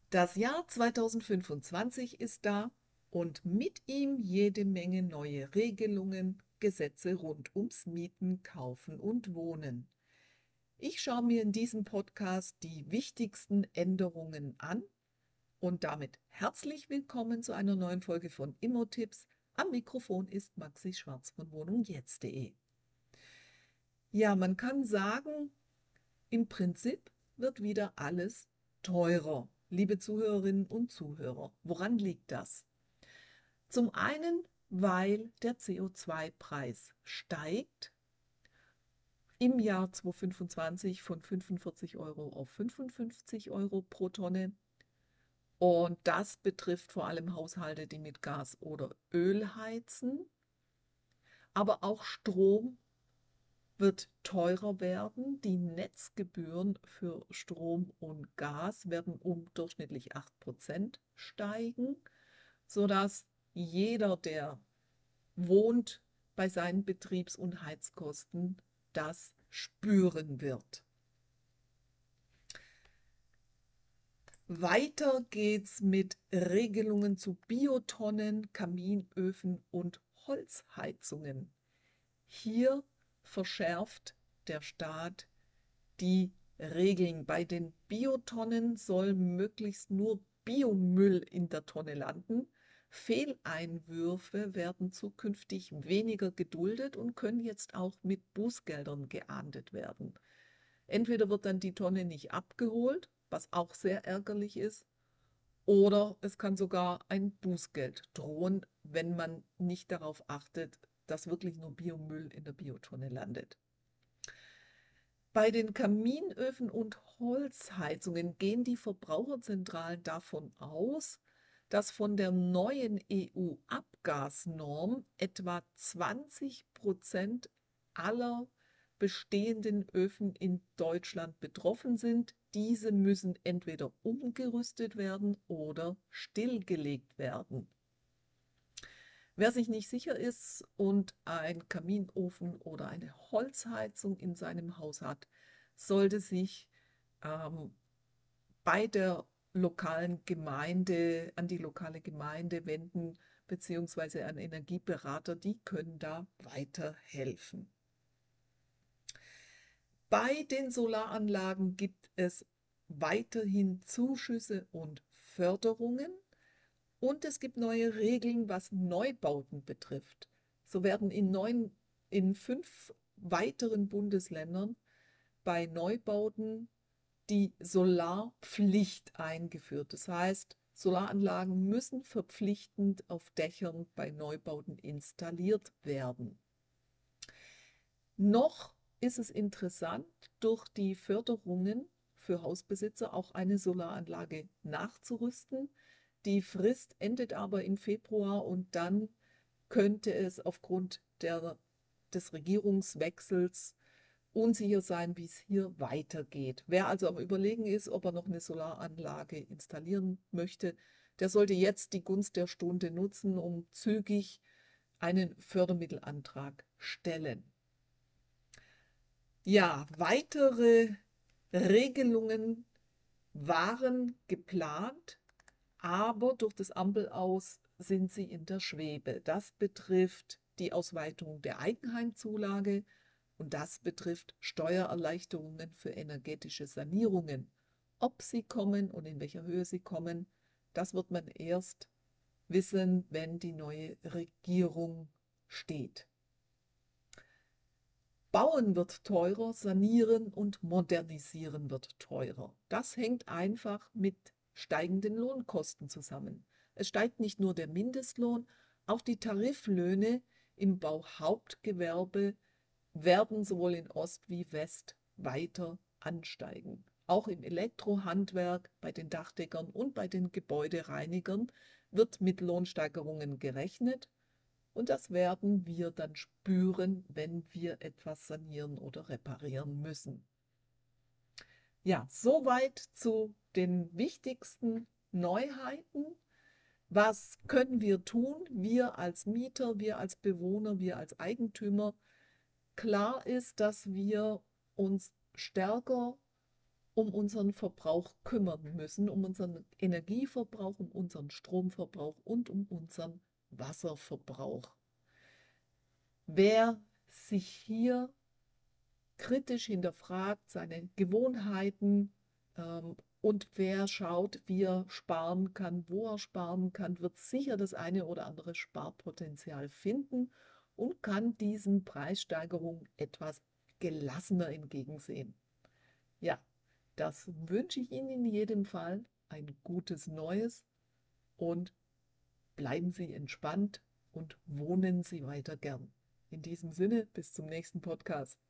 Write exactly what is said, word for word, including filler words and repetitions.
Das Jahr zweitausendfünfundzwanzig ist da und mit ihm jede Menge neue Regelungen, Gesetze rund ums Mieten, Kaufen und Wohnen. Ich schaue mir in diesem Podcast die wichtigsten Änderungen an und damit herzlich willkommen zu einer neuen Folge von Immotipps. Am Mikrofon ist Maxi Schwarz von wohnung jetzt punkt de. Ja, man kann sagen, im Prinzip wird wieder alles teurer. Liebe Zuhörerinnen und Zuhörer, woran liegt das? Zum einen, weil der C O zwei Preis steigt, im Jahr zweitausendfünfundzwanzig von fünfundvierzig Euro auf fünfundfünfzig Euro pro Tonne. Und das betrifft vor allem Haushalte, die mit Gas oder Öl heizen. Aber auch Strom wird teurer werden. Die Netzgebühren für Strom und Gas werden um durchschnittlich acht Prozent steigen, sodass jeder, der wohnt, bei seinen Betriebs- und Heizkosten das spüren wird. Weiter geht's mit Regelungen zu Biotonnen, Kaminöfen und Holzheizungen. Hier verschärft der Staat die Regeln. Bei den Biotonnen soll möglichst nur Biomüll in der Tonne landen. Fehleinwürfe werden zukünftig weniger geduldet und können jetzt auch mit Bußgeldern geahndet werden. Entweder wird dann die Tonne nicht abgeholt, was auch sehr ärgerlich ist, oder es kann sogar ein Bußgeld drohen, wenn man nicht darauf achtet, dass wirklich nur Biomüll in der Biotonne landet. Bei den Kaminöfen und Holzheizungen gehen die Verbraucherzentralen davon aus, dass von der neuen E U-Abgasnorm etwa zwanzig Prozent aller bestehenden Öfen in Deutschland betroffen sind. Diese müssen entweder umgerüstet werden oder stillgelegt werden. Wer sich nicht sicher ist und einen Kaminofen oder eine Holzheizung in seinem Haus hat, sollte sich ähm, bei der lokalen Gemeinde, an die lokale Gemeinde wenden, beziehungsweise an Energieberater, die können da weiterhelfen. Bei den Solaranlagen gibt es weiterhin Zuschüsse und Förderungen. Und es gibt neue Regeln, was Neubauten betrifft. So werden in, neun, in fünf weiteren Bundesländern bei Neubauten die Solarpflicht eingeführt. Das heißt, Solaranlagen müssen verpflichtend auf Dächern bei Neubauten installiert werden. Noch ist es interessant, durch die Förderungen für Hausbesitzer auch eine Solaranlage nachzurüsten. Die Frist endet aber im Februar und dann könnte es aufgrund der, des Regierungswechsels unsicher sein, wie es hier weitergeht. Wer also am Überlegen ist, ob er noch eine Solaranlage installieren möchte, der sollte jetzt die Gunst der Stunde nutzen, um zügig einen Fördermittelantrag stellen. Ja, weitere Regelungen waren geplant, aber durch das Ampelaus sind sie in der Schwebe. Das betrifft die Ausweitung der Eigenheimzulage und das betrifft Steuererleichterungen für energetische Sanierungen. Ob sie kommen und in welcher Höhe sie kommen, das wird man erst wissen, wenn die neue Regierung steht. Bauen wird teurer, sanieren und modernisieren wird teurer. Das hängt einfach mit steigenden Lohnkosten zusammen. Es steigt nicht nur der Mindestlohn, auch die Tariflöhne im Bauhauptgewerbe werden sowohl in Ost wie West weiter ansteigen. Auch im Elektrohandwerk, bei den Dachdeckern und bei den Gebäudereinigern wird mit Lohnsteigerungen gerechnet. Und das werden wir dann spüren, wenn wir etwas sanieren oder reparieren müssen. Ja, soweit zu den wichtigsten Neuheiten. Was können wir tun? Wir als Mieter, wir als Bewohner, wir als Eigentümer. Klar ist, dass wir uns stärker um unseren Verbrauch kümmern müssen, um unseren Energieverbrauch, um unseren Stromverbrauch und um unseren Wasserverbrauch. Wer sich hier kritisch hinterfragt, seine Gewohnheiten ähm, und wer schaut, wie er sparen kann, wo er sparen kann, wird sicher das eine oder andere Sparpotenzial finden und kann diesen Preissteigerungen etwas gelassener entgegensehen. Ja, das wünsche ich Ihnen in jedem Fall. Ein gutes Neues und bleiben Sie entspannt und wohnen Sie weiter gern. In diesem Sinne, bis zum nächsten Podcast.